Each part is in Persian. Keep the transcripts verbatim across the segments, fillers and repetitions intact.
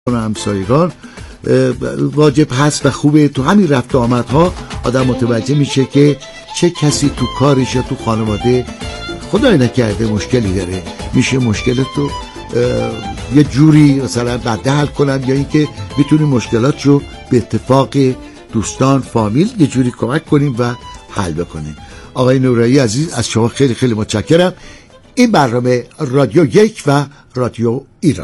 همسایگان واجب هست و خوبه. تو همین رفت آمدها آدم متوجه میشه که چه کسی تو کارش یا تو خانواده خدای نکرده مشکلی داره، میشه مشکلت رو یه جوری مثلا بعد حل کنن، یا اینکه میتونیم مشکلات رو به اتفاق دوستان فامیل یه جوری کمک کنیم و حل بکنیم. آقای نورایی عزیز از شما خیلی خیلی متشکرم. این برنامه رادیو یک و رادیو ایران.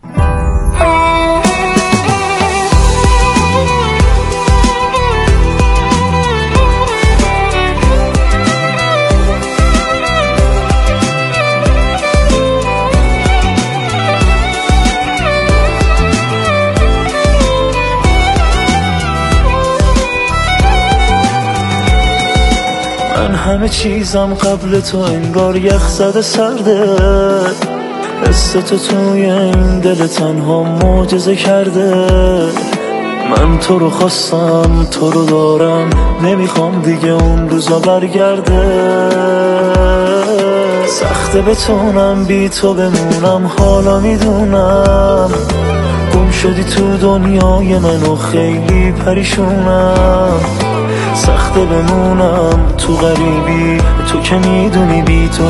من همه چیزم قبل تو انگار یخ زده سرده، حس تو توی این دل تنها معجزه کرده. من تو رو خواستم، تو رو دارم، نمیخوام دیگه اون روزا برگرده. سخته بتونم بی تو بمونم، حالا میدونم گم شدی تو دنیای من و خیلی پریشونم. سخته بمونم تو غریبی، تو که میدونی بی تو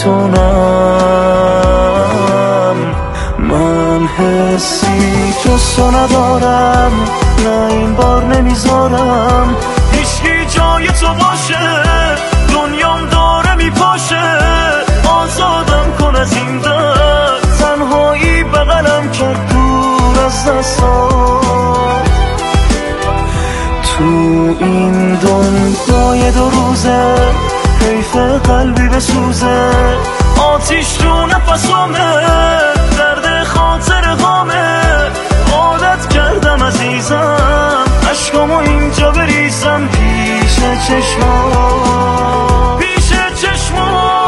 نمیتونم. من حسی جز تو ندارم، نه این بار نمیذارم هیچکی جای تو باشه. دنیام داره میپاشه، آزادم کن از این درد. تنهایی بغلم کرد دور از دستام. تو این دنیای دو روزه حیف قلبی بسوزه. آتیش تو نفسامه، درد خاطر هامه. عادت کردم عزیزم عشقامو اینجا بریزم پیش چشمام، پیش چشمام.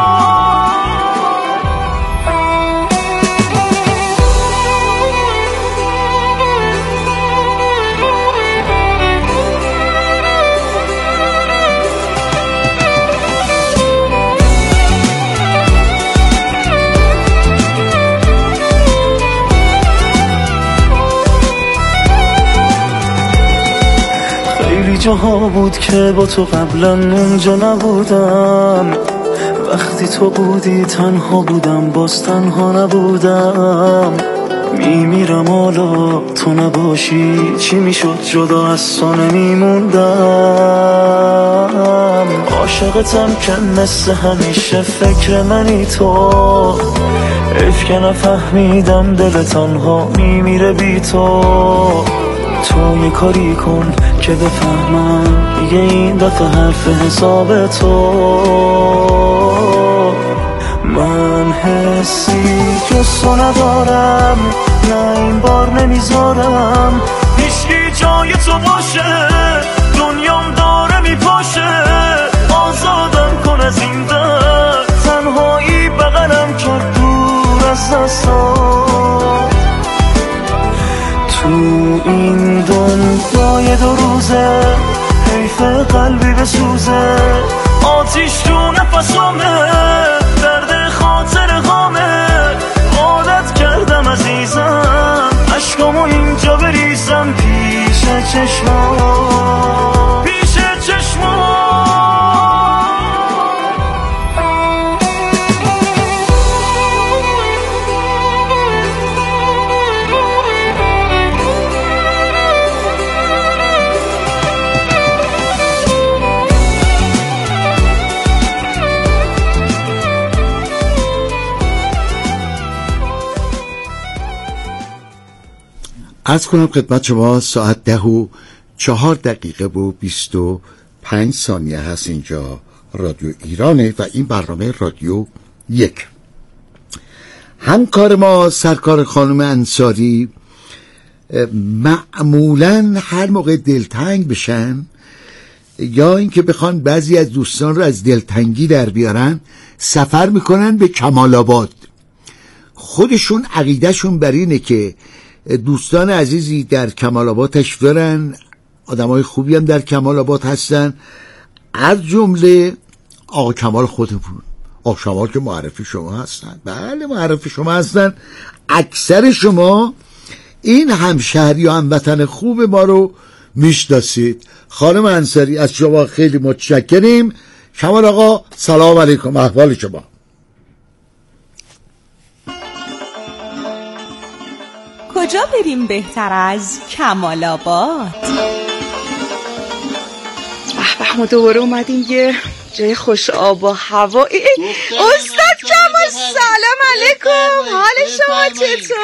جاها بود که با تو قبلا اونجا نبودم. وقتی تو بودی تنها بودم، باز تنها نبودم. میمیرم حالا تو نباشی، چی میشد جدا از تو نمیموندم. عاشقتم که مثل همیشه فکر منی تو. حیف که نفهمیدم دل تنها میمیره بی تو. تو یه کاری کن که بفهمم دیگه این دفعه حرف حساب تو. من حسی جز تو ندارم، نه این بار نمیذارم هیچکی جای تو باشه. دنیام داره میپاشه، آزادم کن از این درد. تنهایی بغلم کرد دور از دستام. تو این دنیای دو روزه حیف قلبی بسوزه. آتیش تو نفسامه، درد خاطر هامه. عادت کردم عزیزم عشقامو اینجا بریزم پیش چشمام، پیش چشمام. عرض کنم خدمت شما ساعت ده و چهار دقیقه و بیست و پنج ثانیه هست. اینجا رادیو ایرانه و این برنامه رادیو یک. همکار ما سرکار خانم انصاری معمولاً هر موقع دلتنگ بشن یا اینکه بخوان بعضی از دوستان رو از دلتنگی در بیارن، سفر میکنن به کمال آباد. خودشون عقیدهشون بر اینه که دوستان عزیزی در کمال آباد تشریف دارن، آدمای خوبی هم در کمال آباد هستن، از جمله آقا کمال خودمون. آقا کمال که معرفی شما هستن، بله معرفی شما هستن. اکثر شما این همشهری و هموطن خوب ما رو میشناسید. خانم انصاری از شما خیلی متشکریم. کمال آقا سلام علیکم، احوال شما؟ کجا بریم بهتر از کمال آباد؟ به ما دوباره اومدیم یه جای خوش آب و هوا. استاد کمال سلام علیکم، حال شما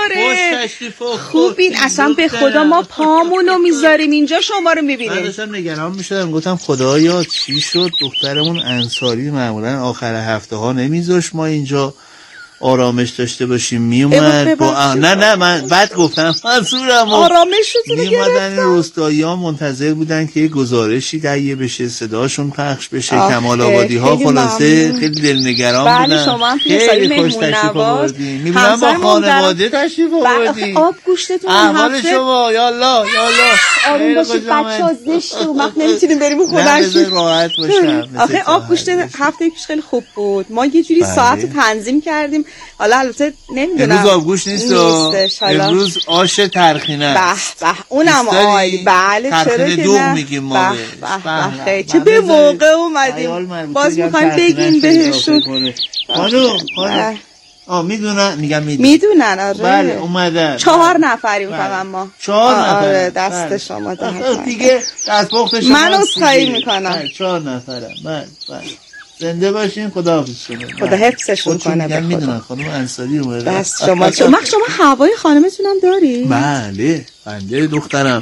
چطوره؟ خوبین؟ اصلا به خدا ما پامونو میذاریم اینجا شما رو میبینیم. من داشتم نگران میشدم، گفتم خدایا چی شد دخترمون انصاری معمولا آخر هفته ها نمیذاش ما اینجا آرامش داشته باشیم، میومد با آ... نه نه من بعد گفتم منظورم آرامشتون رو میومدن این روستایی ها منتظر بودن که یه گزارشی تهیه بشه، صداشون پخش بشه. کمال آبادی ها خلاصه خیلی دلنگران بله بودن. شما هم خیلی خوش تشریف آوردین، میبینم با خانواده تشریف آوردین. آب گوشتتون احوال شما یالا یالا آروم باشید بچه‌ها، زشت و وقت نمیتونیم بریم خونه‌شون. راحت باشم. آخه آب گوشت هفته پیش خیلی خوب بود، ما یه جوری ساعت تنظیم کردیم. حالا البته نمیدونم امروز آبگوشت نیست، امروز آش ترخینه. به به اونم عالی. بله چرا که نه میگیم ما به به چه به موقع اومدیم. باز میخوایم بگیم بهشون خانم خانم آ میدونن میگم میدونن میدونن آره بله اومدن چهار نفریم فقط ما چهار نفر آره دست شما ده دیگه دست پخت شما من عذرخواهی میکنم چهار نفرم. بله بله زنده باشین، خداحافظ شما. خدا حفظشون کنه. به میدونن خانم انصاری اومده. بس شما شما شما هوای خانمتون هم داری؟ بله بنده دخترم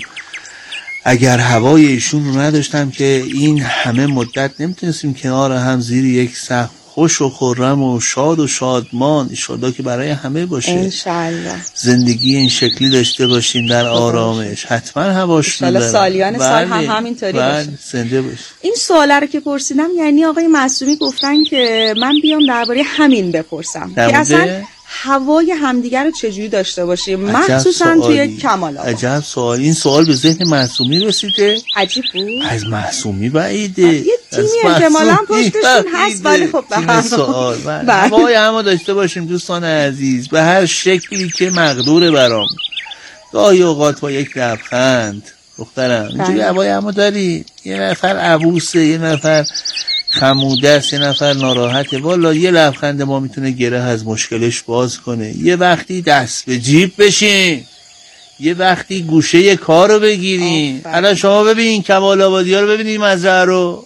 اگر هوای ایشون رو نداشتم که این همه مدت نمیتونستیم کنار هم زیر یک سقف خوش و خرم و شاد و شادمان ایشالله که برای همه باشه انشالله زندگی این شکلی داشته باشیم در آرامش. حتما هواش انشالله سالیان سال هم همینطوری باشه. زنده باشه. این سواله رو که پرسیدم یعنی آقای معصومی گفتن که من بیام درباره همین بپرسم که اصلا هوای همدیگر رو چجوری داشته باشیم، مخصوصا توی کمال‌آباد. عجب سوال. این سوال به ذهن معصومی رسیده؟ عجیب بود. از معصومی بعیده. یه تیمی احتمالاً پشتشون هست ولی خب به هر سوال هوای همو داشته باشیم دوستان عزیز به هر شکلی که مقدور برام. گاهی اوقات با یک لبخند دخترم اینجوری هوای همو داری، یه نفر عبوسه، یه نفر خموده است، یه نفر ناراحته، والا یه لبخند ما میتونه گره از مشکلش باز کنه. یه وقتی دست به جیب بشین، یه وقتی گوشه یه کار رو بگیرین. الان شما ببین کمال آبادی ها رو ببینید مزرعه رو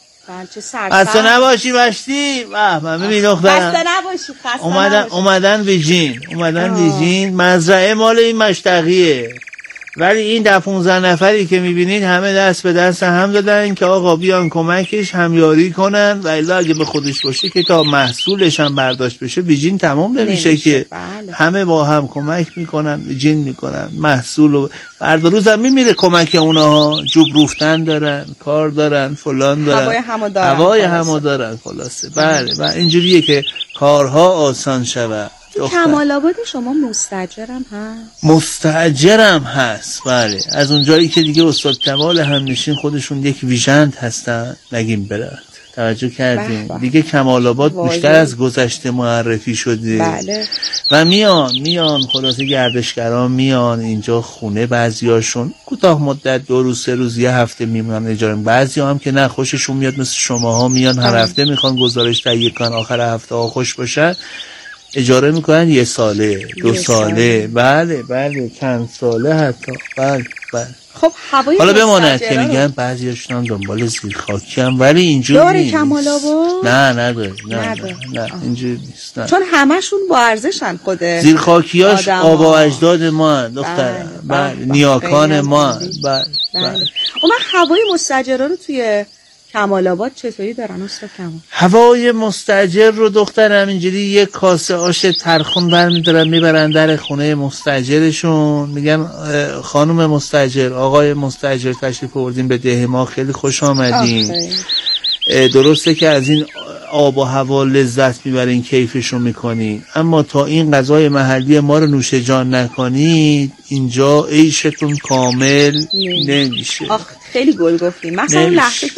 خسته نباشی مشتی من ببین دخترم خسته نباشی خسته اومدن نباشی. اومدن ویجین اومدن ویجین مزرعه مال این مشتقیه، ولی این ده پونزده نفری که میبینید همه دست به دست هم دادن که آقا بیان کمکش همیاری کنن و الا اگه به خودش باشه که تا محصولش هم برداشت بشه بیجین تمام نمیشه که بله. همه با هم کمک میکنن بیجین میکنن محصول و فردا روز هم میمیره کمک اونا. جوب روفتن دارن، کار دارن، فلان دارن، هوای همو دارن هوای همو دارن خلاصه. بله و اینجوریه که کارها آسان شود. کمال آباد شما مستاجرم هست؟ مستاجرم هست بله. از اونجایی که دیگه استاد کمال همنشین خودشون یک ویژند هستن نگیم برد. توجه کردیم دیگه کمال آباد بیشتر از گذشته معرفی شده. بله. و میان میان خلاصه گردشگران میان اینجا خونه، بعضیاشون کوتاه مدت دو روز سه روز یه هفته میمونن اجاره، بعضی هم که نه خوششون میاد مثل شماها میان هر هفته میخوان گزارش تهیه کنن آخر هفته ها خوش باشن اجاره میکنن یه ساله دو ساله. ساله بله بله چند ساله حتی بله بله. خب هوای حالا بماند که میگن بعضیاشون هم دنبال زیرخاکی هم ولی اینجوری داره نیست. کمال آباد؟ نه نداره نه نداره. نه, نه. اینجوری نیست نه. چون همشون با ارزشن خود زیرخاکیاش آبا اجداد ما دخترم بله نیاکان ما بله بله. اون هوای مستاجرا رو توی کمال آباد چطوری دارن استاد کمال؟ هوای مستاجر رو دخترم اینجوری یک کاسه آش ترخون برمیدارن میبرن در خونه مستاجرشون، میگن خانم مستاجر آقای مستاجر تشریف آوردین به ده ما، خیلی خوش آمدین. درسته که از این آب و هوا لذت میبرین کیفشون میکنین، اما تا این غذای محلی ما رو نوش جان نکنید اینجا عیشتون کامل نمیشه. آخ خیلی گل گفتین. مثلا لحظه که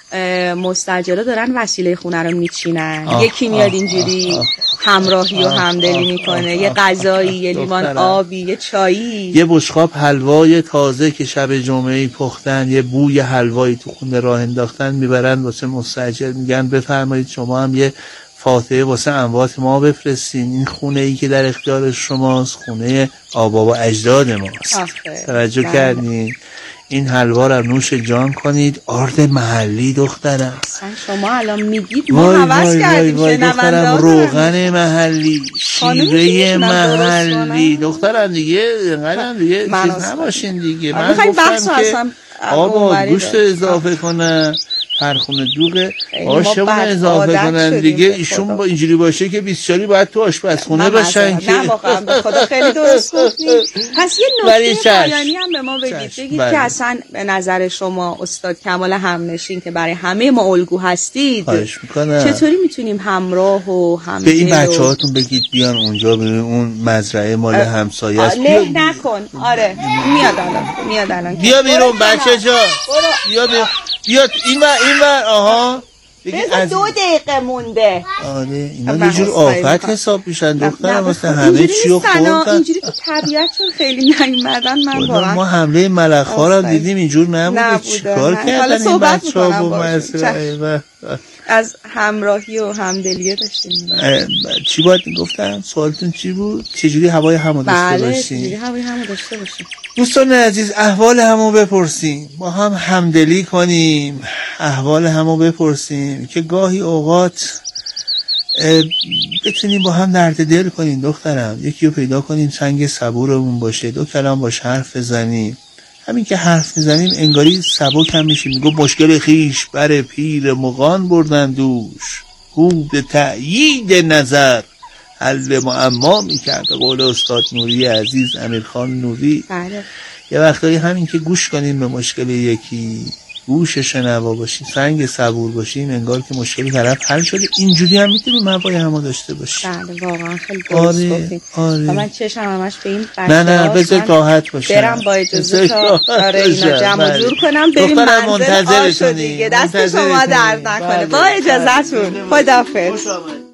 مستاجرها دارن وسیله خونه رو میچینن، یکی میاد اینجوری همراهی و همدلی میکنه، یه غذایی، یه لیوان آبی، یه چایی، یه بشقاب حلوای تازه که شب جمعه پختن، یه بوی حلوایی تو خونه راه انداختن، میبرن واسه مستاجر، میگن بفرمایید شما هم یه فاتحه واسه اموات ما بفرستین، این خونه ای که در اختیار شماست خونه آبا و اجداد ماست. توجه کردین؟ این حلوا رو نوش جان کنید. آرد محلی دخترم، اصلا شما الان میگید ما حوض کردیم که دخترم، روغن محلی، شیره محلی دخترم دیگه، اینقدر دیگه چیز نباشین دیگه. من گفتم که آبا گوشت اضافه کنن، پرخونه دوغ آشمون اضافه کنن دیگه. ایشون با اینجوری باشه که بیست چاری باید تو آشپزخونه باشن که نه واقعا به خدا خیلی درست گفتید. پس یه نکته پایانی هم به ما بگید بگید که اصلا به نظر شما استاد کمال همنشین که برای همه ما الگو هستید، چطوری میتونیم همراه و همدل به این بچه‌هاتون بگید بیان اونجا ببین اون مزرعه مال همسایه است. له نکن. آره میاد الان میاد الان بیا بیرون بچه جا، بیا بیا بیا این ور این ور. آها بذار دو دقیقه مونده. آره اینا یه جور آفت حساب میشن دخترم، مثلا همه چی رو خوردن اینجوری تو طبیعتشون خیلی نیومدن. من واقعا ما حمله ملخ‌ها رو دیدیم اینجور نبوده. چیکار کردن این بچه‌ها با مسئله از همراهی و همدلیه داشتیم. چی باید گفتم؟ سوالتون چی بود؟ چجوری هوای همو داشته باشیم؟ بله چجوری هوای همو داشته باشیم. دوستان عزیز احوال همو بپرسیم، با هم همدلی کنیم، احوال همو بپرسیم که گاهی اوقات بتونیم با هم درد دل کنیم. دخترم یکی رو پیدا کنیم سنگ صبورمون باشه، دو کلام باش حرف بزنیم. همین که حرف میزنیم انگاری سبک هم میشیم. میگو مشکل خیش بر پیر مغان بردن دوش، خوب تأیید نظر حل معما میکرد. به قول استاد نوری عزیز، امیرخان نوری. بله. یه وقتایی همین که گوش کنیم به مشکل یکی، گوش شنوا باشیم، سنگ صبور باشیم، انگار که مشکل طرف حل شده. اینجوری هم میتونیم هوای همو داشته باشیم. بله واقعا خیلی درست گفتید. آره. من چشم همش به این بچه‌ها. نه نه بذار راحت باشه. برم با اجازه تا آره اینا جمع جور کنم بریم منزل آشو دیگه. دست شما درد نکنه. با اجازهتون. خداحافظ.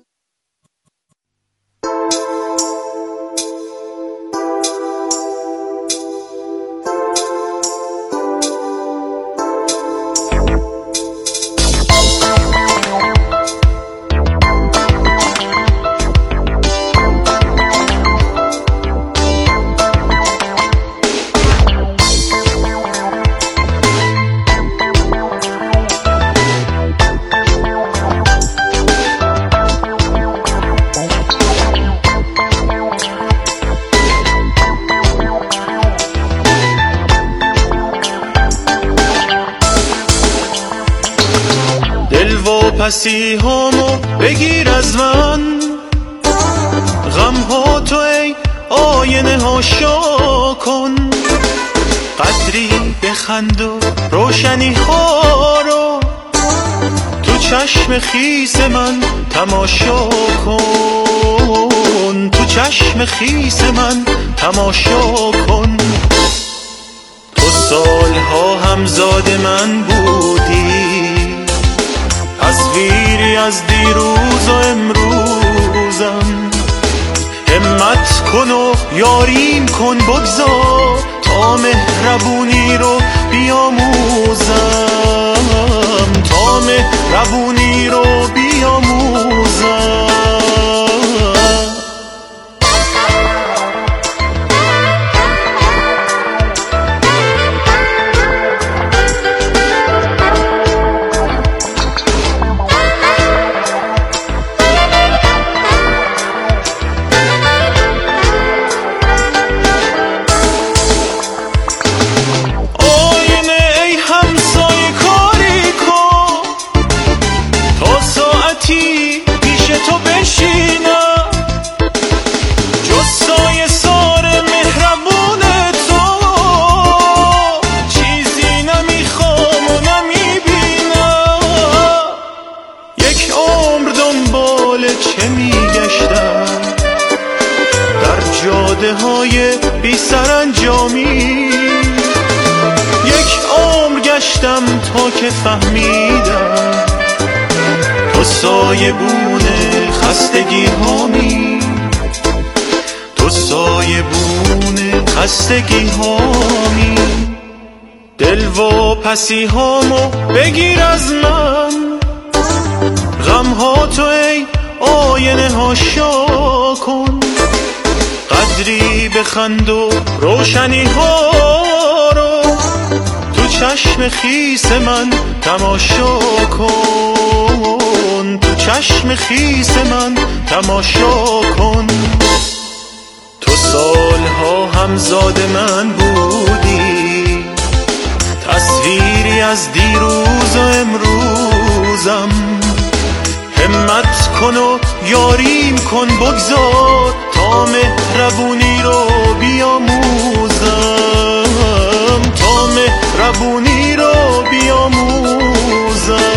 پسی همو بگیر از من، غم ها تو ای آینه ها شا کن، قدری بخند و روشنی ها رو تو چشم خیس من تماشا کن، تو چشم خیس من تماشا کن. تو سالها همزاد من بودی، تصویری از دیروز و امروزم. همت کن و یاریم کن، بگذار تا مهربونی رو بیاموزم، تا مهربونی رو بیاموزم. های بی سرانجامی، یک عمر گشتم تا که فهمیدم سایبون خستگی هامی، تو سایبون خستگی هامی. دل و پسی هامو بگیر از من، غم ها تو ای آینه ها شا کن. قدری بخند و روشنی ها رو تو چشم خیس من تماشا کن، تو چشم خیس من تماشا کن. تو سالها همزاد من بودی، تصویری از دیروز و امروزم. همت کن و یاریم کن، بگذار تا مهربونی رو بیاموزم، تا مهربونی رو بیاموزم.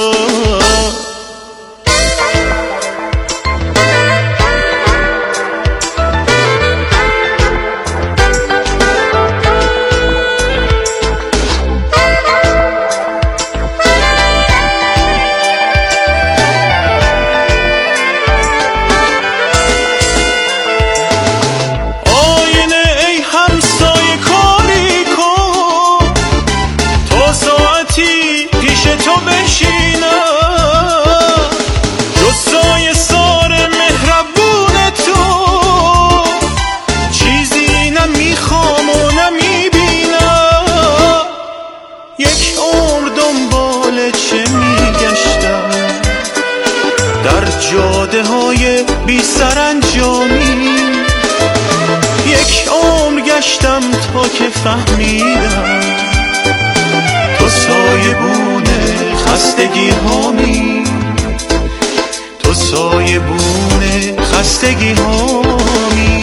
جاده های بی سرانجامی، یک عمر گشتم تا که فهمیدم تو سایبون خستگی هامی، تو سایبون خستگی هامی.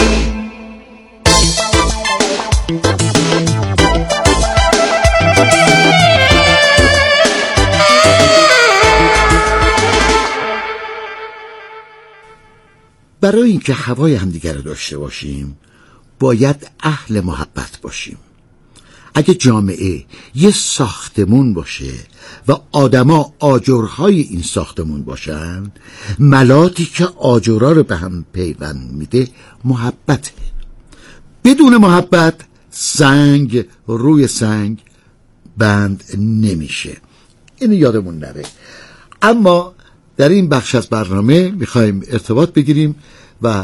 برای اینکه هوای همدیگر رو داشته باشیم باید اهل محبت باشیم. اگه جامعه یه ساختمون باشه و آدما آجرهای این ساختمون باشن، ملاتی که آجرها رو به هم پیوند میده محبته. بدون محبت سنگ روی سنگ بند نمیشه. اینو یادمون نره. اما در این بخش از برنامه میخوایم ارتباط بگیریم و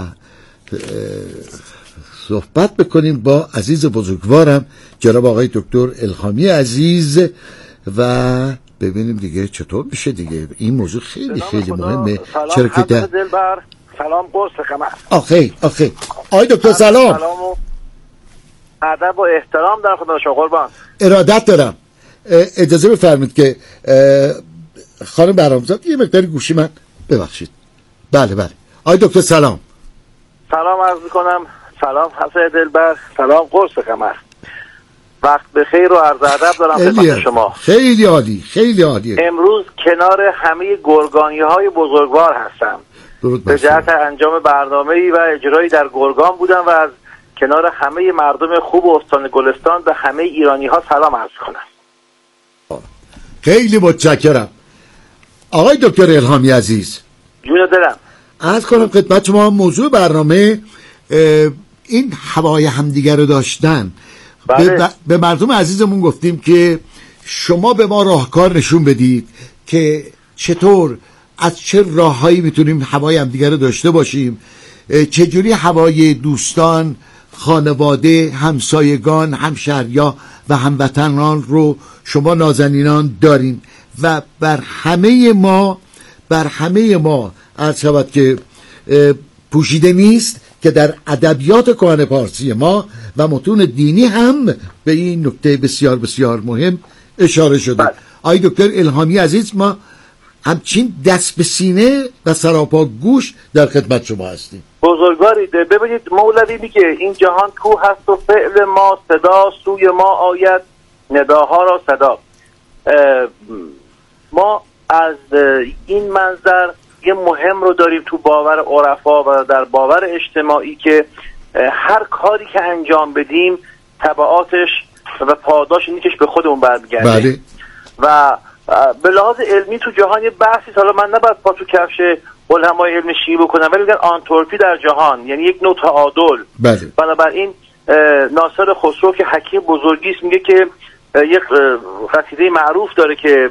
صحبت بکنیم با عزیز بزرگوارم جناب آقای دکتر الهامی عزیز و ببینیم دیگه چطور میشه دیگه. این موضوع خیلی خیلی مهمه. چرا که در دلبر سلام قرص قمر. آخه آخه آقای دکتر سلام. سلام و ادب و احترام در خدمت شما قربان. ارادت دارم. اجازه بفرمایید که خانم برامزاد یه مقداری گوشی من ببخشید. بله بله آقای دکتر سلام. سلام عرض میکنم. سلام حسن دلبر. سلام قرص قمر. وقت بخیر و عرض ادب دارم خدمت شما. خیلی عالی خیلی عالی. امروز کنار همه گرگانی های بزرگوار هستم. به جهت انجام برنامه‌ای و اجرایی در گرگان بودم و از کنار همه مردم خوب استان گلستان به همه ایرانی ها سلام عرض کنم. خیلی متشکرم. آقای دکتر الهامی عزیز، جون دلم، عرض کنم خدمت شما موضوع برنامه این هوای همدیگر رو داشتن. بله. به, به مردم عزیزمون گفتیم که شما به ما راهکار نشون بدید که چطور از چه راههایی میتونیم هوای همدیگر رو داشته باشیم، چجوری هوای دوستان، خانواده، همسایگان، همشهریا و هموطنان رو شما نازنینان دارین و بر همه ما بر همه ما عرض شود که پوشیده نیست که در ادبیات کهن پارسی ما و متون دینی هم به این نکته بسیار بسیار مهم اشاره شده. آقای دکتر الهامی عزیز، ما همچین دست به سینه و سراپا گوش در خدمت شما هستیم. بزرگوارید. ببینید مولوی میگه این جهان کو هست و فعل ما صدا سوی ما آید نداها را صدا. ما از این منظر یه مهم رو داریم تو باور عرفا و در باور اجتماعی که هر کاری که انجام بدیم تبعاتش و پاداش نیکش به خودمون برمیگرده. بله. و به لحاظ علمی تو جهان بحثی، حالا من نباید پا تو کفش علمای علم شیعی بکنم، ولی میگن آنتروپی در جهان یعنی یک نوع تعادل. بله. بنابراین ناصر خسرو که حکیم بزرگی است میگه که یک قصیده معروف داره که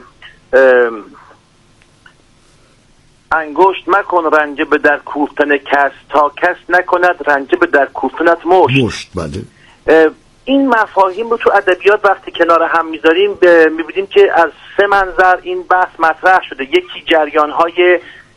انگشت مکن رنجه به در کوفتن کس تا کس نکند رنجه به در کوفتنت مشت. مشت بله. این مفاهیم رو تو ادبیات وقتی کنار هم میذاریم میبینیم که از سه منظر این بحث مطرح شده. یکی جریان‌های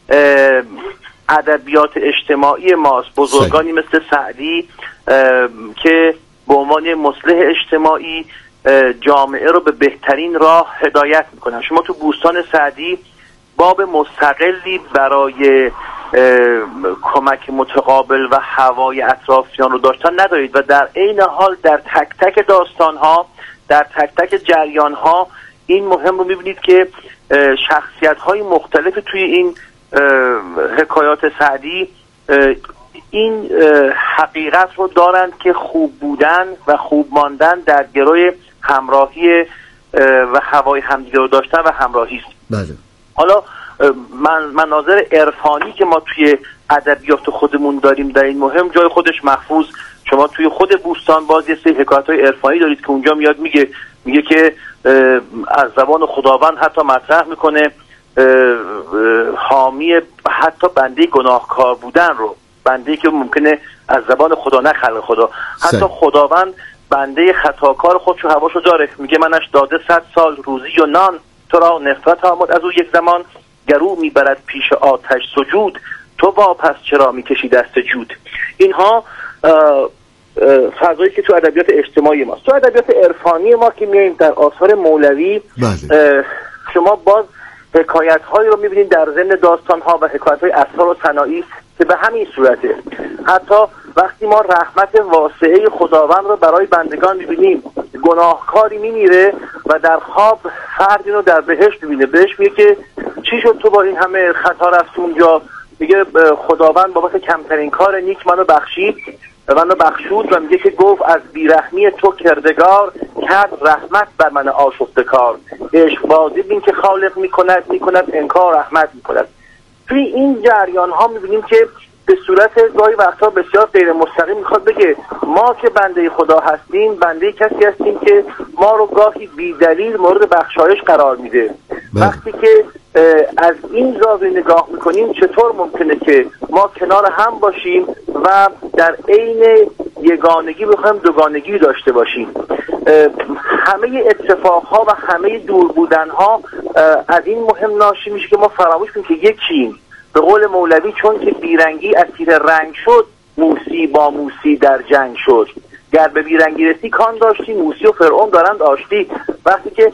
ادبیات اجتماعی ماست، بزرگانی مثل سعدی که به عنوان مصلح اجتماعی جامعه رو به بهترین راه هدایت میکنن. شما تو بوستان سعدی باب مستقلی برای کمک متقابل و هوای اطرافیان رو داشتن ندارید و در عین حال در تک تک داستان ها، در تک تک جریان ها این مهم رو میبینید که شخصیت های مختلف توی این حکایات سعدی این حقیقت رو دارند که خوب بودن و خوب ماندن در گروه همراهی و هوای همدیگه رو داشتن و همراهی است. بله. حالا من مناظر عرفانی که ما توی ادبیات خودمون داریم در این مهم جای خودش محفوظ. شما توی خود بوستان باز یه سری حکایت‌های عرفانی دارید که اونجا میاد میگه میگه که از زبان خداوند حتی مطرح میکنه حامی حتی بنده گناهکار بودن رو، بنده که ممکنه از زبان خدا نه خلق خدا، حتی سه. خداوند بنده خطاکار خودشو هواشو داره، میگه منش داده صد سال روزی و نان، تو را نفرت آمد از او یک زمان، گرو میبرد پیش آتش سجود، تو واپس چرا میکشی دست جود. اینها فضایی که تو ادبیات اجتماعی ماست. تو ادبیات عرفانی ما که میاییم در آثار مولوی شما باز حکایت هایی رو میبینید در ضمن داستان ها و حکایت های اسرار و صناعی که به همین صورته. حتی وقتی ما رحمت واسعه خداوند رو برای بندگان میبینیم، گناهکاری میمیره و در خواب فردی رو در بهشت میبینه، بهش میگه که چی شد تو با این همه خطا رفت اونجا؟ میگه خداوند بابت کمترین کار نیک منو بخشید منو بخشود و میگه که گفت از بیرحمی تو کردگار کرد رحمت بر من آشفته کار، عشق بازی بین که خالق میکند میکند انکار رحمت میکند. توی این جریان ها میبینیم که به صورت گاهی وقتا بسیار غیر مستقیم میخواد بگه ما که بنده خدا هستیم بنده کسی هستیم که ما رو گاهی بی‌دلیل مورد بخشایش قرار میده. وقتی که از این زاویه نگاه میکنیم چطور ممکنه که ما کنار هم باشیم و در عین یگانگی بخوایم دوگانگی داشته باشیم؟ همه اتفاقها و همه دور بودنها از این مهم ناشی میشه که ما فراموش کنیم که یکیم. به قول مولوی چون که بیرنگی اسیر رنگ شد، موسی با موسی در جنگ شد. گر به بیرنگی رسی کان داشتی، موسی و فرعون دارند آشتی. وقتی که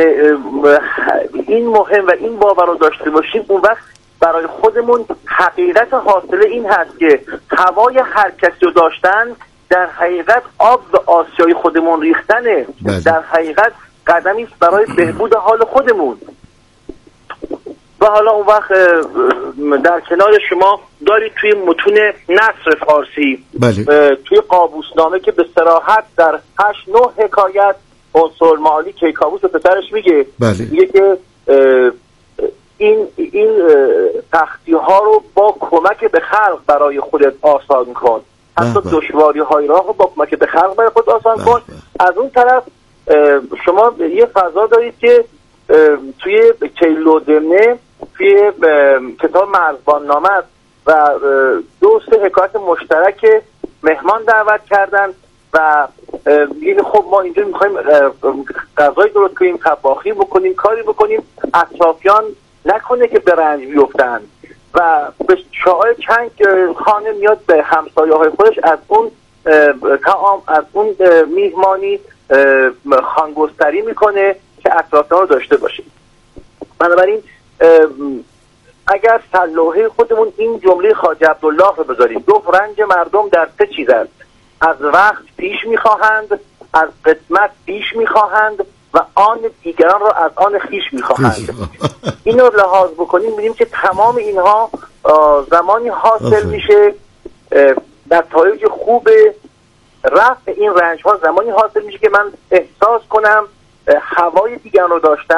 این مهم و این باور رو داشته باشیم اون وقت برای خودمون حقیقت حاصله این هست که هوای هر کسی رو داشتن در حقیقت آب به آسیای خودمون ریختنه، در حقیقت قدمی است برای بهبود حال خودمون. و حالا اون وقت در کنار شما دارید توی متون نثر فارسی بله. توی قابوسنامه که به صراحت در هشت نه حکایت عنصر معالی کیکاووس و پسرش میگه بله. میگه که این این تختی ها رو با کمک به خلق برای خودت آسان کن، حتی دشواری های راه رو با کمک به خلق برای خود آسان کن. از اون طرف شما یه فضا دارید که توی کیلودمنه توی کتاب مرزبان نامه و دو سه حکایت مشترک مهمان دعوت کردن و میگه خب ما اینجا میخوایم غذای درست کنیم، طباخی بکنیم، کاری بکنیم، اطرافیان نکنه که به رنج بیفتن و به شاعر چنگ خانه میاد به همسایه های خودش از اون طعام از اون میهمانی خانگستری میکنه که اطرافیان رو داشته باشیم. بنابراین اگر سلوحه خودمون این جمله خواجه عبدالله رو بذاریم، گفت رنج مردم در سه چیز است: از وقت پیش میخواهند، از قسمت پیش میخواهند و آن دیگران را از آن خیش میخواهند. این رو لحاظ بکنیم ببینیم که تمام اینها زمانی حاصل میشه در تایج خوب رفع این رنج ها، زمانی حاصل میشه که من احساس کنم هوای دیگران رو داشتن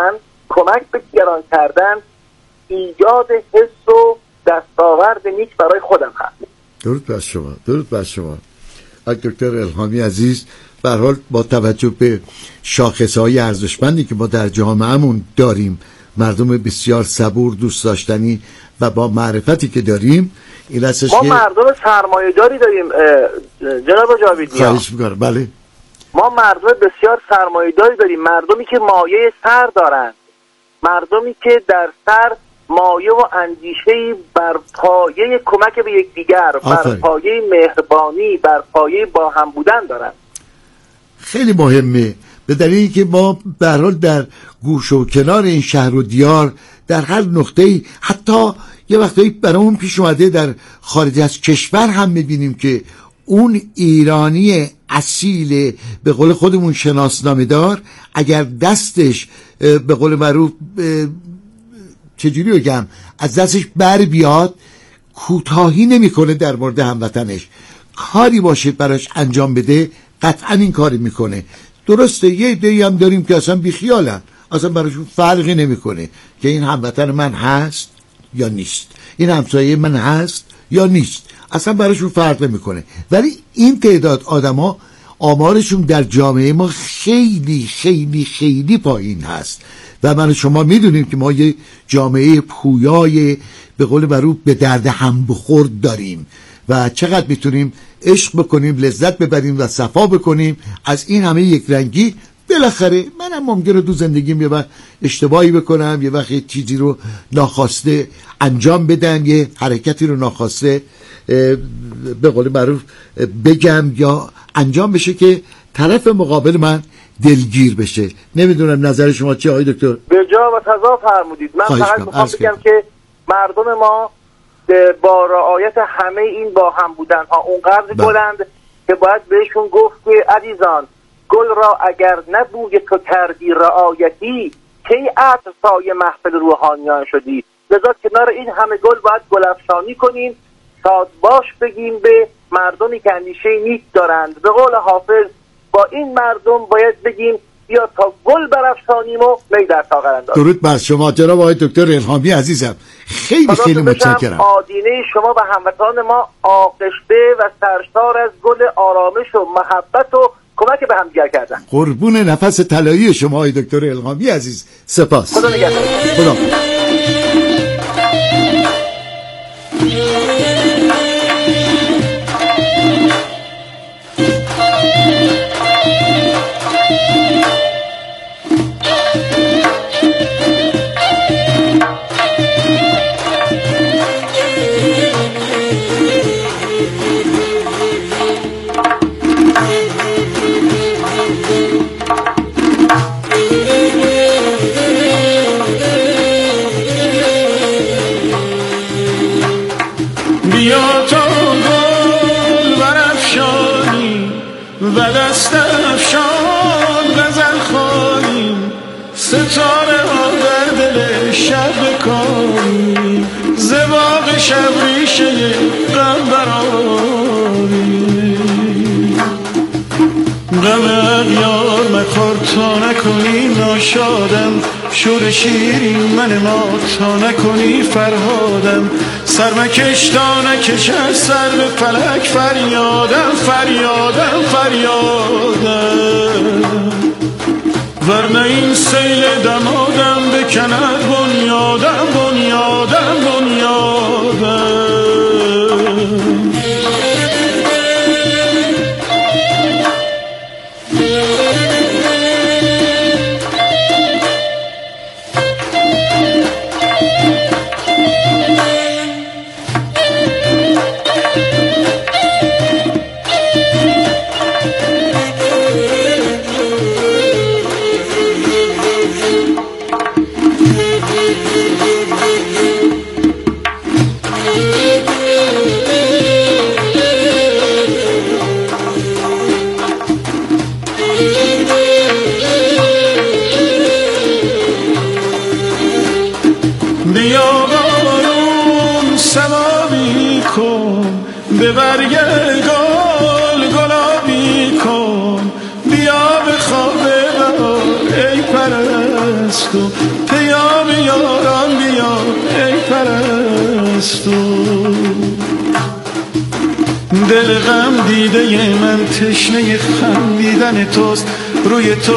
کمک به دیگران کردن ایجاد حس و دستاورد نیک برای خودم هست. درود بر شما، درود بر شما دکتر الهامی عزیز. به هر حال با توجه به شاخصهای ارزشمندی که ما در جامعهمون داریم، مردم بسیار صبور، دوست داشتنی و با معرفتی که داریم، این هستش ما که مردم سرمایه‌داری داریم جناب جاویدنیا. خواهش می‌کنم. بله، ما مردم بسیار سرمایه‌داری داریم، مردمی که مایه سر دارند، مردمی که در سر مایه و اندیشه‌ای بر پایه کمک به یکدیگر، بر پایه مهربانی، بر پایه با هم بودن دارند. خیلی مهمه، به دلیلی که ما به هر حال در گوش و کنار این شهر و دیار، در هر نقطه‌ای، حتی یه وقتایی برامون پیش اومده در خارج از کشور هم می‌بینیم که اون ایرانی اصیل به قول خودمون شناسنامه دار، اگر دستش به قول معروف چجوری بگم از دستش بر بیاد، کوتاهی نمیکنه در مورد هموطنش، کاری باشه براش انجام بده قطعا این کاری میکنه. درسته یه عده‌ای هم داریم که اصلا بیخیالن، اصلا براشون فرقی نمیکنه که این هموطن من هست یا نیست، این همسایه من هست یا نیست، اصلا براشون فرق نمیکنه. ولی این تعداد آدما آمارشون در جامعه ما خیلی خیلی خیلی پایین هست و من و شما میدونیم که ما یه جامعه پویای به قول معروف به درد هم بخور داریم و چقدر میتونیم عشق بکنیم، لذت ببریم و صفا بکنیم از این همه یک رنگی. بالاخره منم ممکنه تو زندگیم یه وقت اشتباهی بکنم، یه وقت چیزی رو ناخواسته انجام بدم، یه حرکتی رو ناخواسته به قول معروف بگم یا انجام بشه که طرف مقابل من دلگیر بشه. نمیدونم نظر شما چیه آقای دکتر؟ به جا و تضا فرمودید. من فقط میخوام بگم که مردم ما با رعایت همه این با هم بودن ها اونقدر بلند که باید بهشون گفت که عزیزان، گل را اگر نبوی تو کردی رعایتی، کی عطر سایه محفل روحانیان شدی. لذا کنار این همه گل باید گل افشانی کنیم، شاد باش بگیم به مردمی که اندیشه نیک دارند. به قول حافظ با این مردم باید بگیم بیا تا گل برافشانیم و می در ساغر اندازیم. درود بر شما جناب آقای دکتر الهامی عزیزم، خیلی خیلی متشکرم. آدینه شما و هموطنان ما آغشته و سرشار از گل آرامش و محبت و کمک به هم دیگر کردن. قربون نفس طلایی شما آقای دکتر الهامی عزیز، سپاس. خدا نگهدار. خدا. بیا تا گل برافشانی و دست افشان غزل خوانیم، ستاره ها در دل شب بکاری، ز باغ شب ریشه غم برآری. غم اغیار مخور تا نکنی ناشادم، شور شیرین من ما تا نکنی فرهادم. سر مکش تا نکش از سر به فلک فریادم فریادم فریادم. ورنه این سیل دمادم بکند بنیادم بنیادم بنیادم. بیا بارون سوابی کن، به برگ گل گلابی کن، بیا به خواب بهار ای پرستو، پی پرستو. دل غم دیده من تشنه خندیدن توست، روی تو